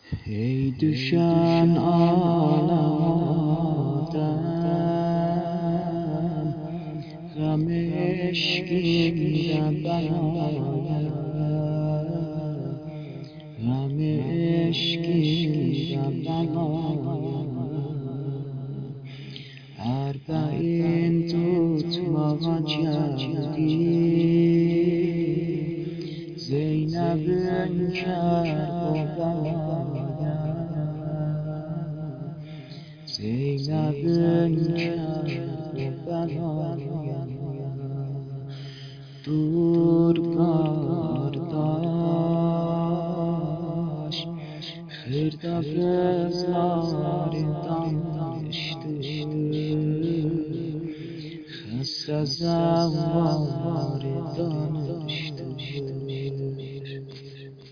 ای دوشان عالم آدم غم عشقی بنایم غم عشقی بنایم اربعین tutmağa geldi Zeynep'in Kerbela'ya Zeynep'in Kerbela'ya Dur kardeş Xırda kızlardan danışdı Xəstə zəvvardan